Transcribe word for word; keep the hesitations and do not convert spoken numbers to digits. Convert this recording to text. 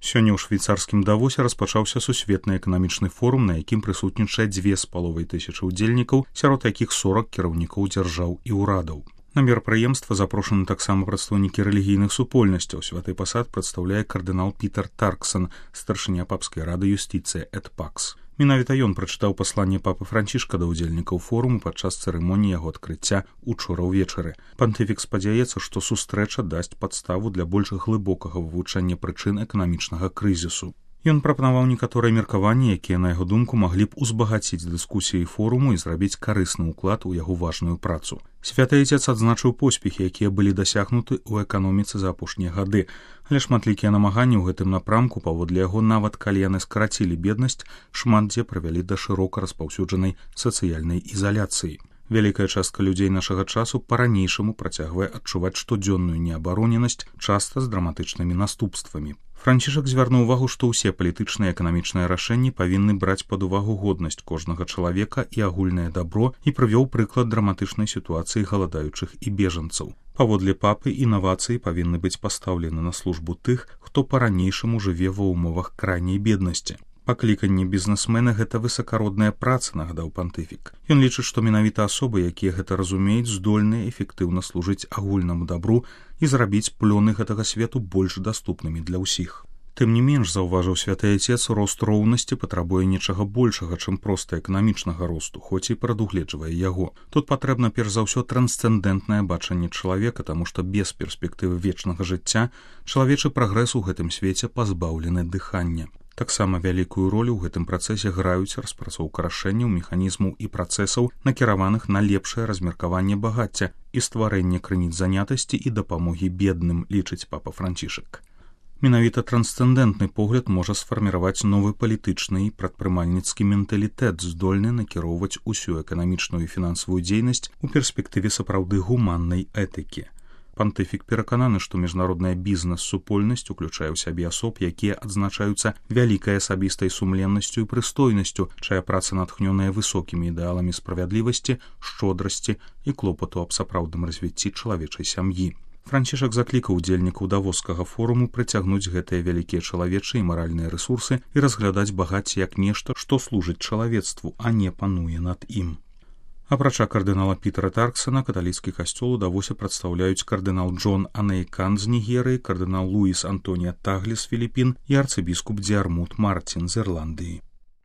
Сёння ў швейцарскім Давосе распачаўся сусветны эканамічны форум, на якім прысутнічае дзве з паловай тысячы удзельнікаў, сярод якіх сорок кіраўнікоў дзяржаў і ўрадаў. На мерапрыемства запрошаны таксама прадстаўнікі рэлігійных супольнасцяў. Святы пасад прадстаўляе кардынал Пітер Тарксон, старшыня папскай рады юстыцыі эт пакс. Менавіта ён прачытаў пасланне папы Францішка да ўдзельнікаў форуму падчас цырымоніі яго адкрыцця учора ўвечары. Пантыфік спадзяецца, што сустрэча дасць падставу для больш глыбокага вывучэння прычын эканамічнага крызісу. Ён прапанаваў некаторыя меркаванні, якія, на яго думку, маглі б узбагаціць дыскусіі форуму і зрабіць карысны ўклад у яго важную працу. Святы Айцец адзначыў поспехі, якія былі дасягнуты ў эканоміцы за апошнія гады, але шматлікія намаганні ў гэтым напрамку, паводле яго, нават калі яны скарацілі беднасць, шмат дзе прывялі да шырока распаўсюджанай сацыяльнай ізаляцыі. Вялікая частка людзей нашага часу па-ранейшаму працягвае адчуваць штодзённую неабароненасць, часта з драматычнымі наступствамі. Францішак звярнуў увагу, што ўсе палітычныя і эканамічныя рашэнні павінны браць пад увагу годнасць кожнага чалавека і агульнае дабро і прывёў прыклад драматычнай сітуацыі галадаючых і бежанцаў. Паводле папы, інавацыі павінны быць пастаўлены на службу тых, хто па-ранейшаму жыве ва ўмовах крайняй беднасці. Пакліканне бізнесмена — гэта высакародная праца, нагадаў пантыфік. Ён лічыць, што менавіта асобы, якія гэта разумеюць, здольныя эфектыўна служыць агульнаму дабру і зрабіць плёны гэтага свету больш даступнымі для ўсіх. Тым не менш, заўважыў святы Айцец, рост роўнасці патрабуе нечага большага, чым проста эканамічнага росту, хоць і прадугледжвае яго. Тут патрэбна перш за ўсё трансцэндэнтнае бачанне чалавека, таму што без перспектывы вечнага жыцця чалавечы прагрэс у гэтым свеце пазбаўлены дыхання. Таксама вялікую ролю ў гэтым працэсе граюць распрацоўка рашэнняў, механізмаў і працэсаў, накіраваных на лепшае размеркаванне багацця і стварэнне крыніц занятасці і дапамогі бедным, лічыць папа Францішак. Менавіта трансцэндэнтны погляд можа сфарміраваць новы палітычны і прадпрымальніцкі менталітэт, здольны накіроўваць усю эканамічную і фінансавую дзейнасць у перспектыве сапраўды гуманнай этыкі. Пантыфік перакананы, што міжнародная бізнес-супольнасць уключае ў сябе асоб, якія адзначаюцца вялікай асабістай сумленнасцю і прыстойнасцю, чая праца натхнёная высокімі ідэаламі справядлівасці, шчодрасці і клопату аб сапраўдным развіцці чалавечай сям'і. Францішак заклікаў удзельнікаў давоскага форуму прыцягнуць гэтыя вялікія чалавечыя і маральныя рэсурсы і разглядаць багацце як нешта, што служыць чалавецтву, а не пануе над ім. Апрача кардынала Пітера Тарксона, каталіцкі касцёл у Давосе прадстаўляюць кардынал Джон Анейкан з Нігерыі, кардынал Луіс Антонія Таглі з Філіпін і арцыбіскуп Дзіармут Мартін з Ірландыі.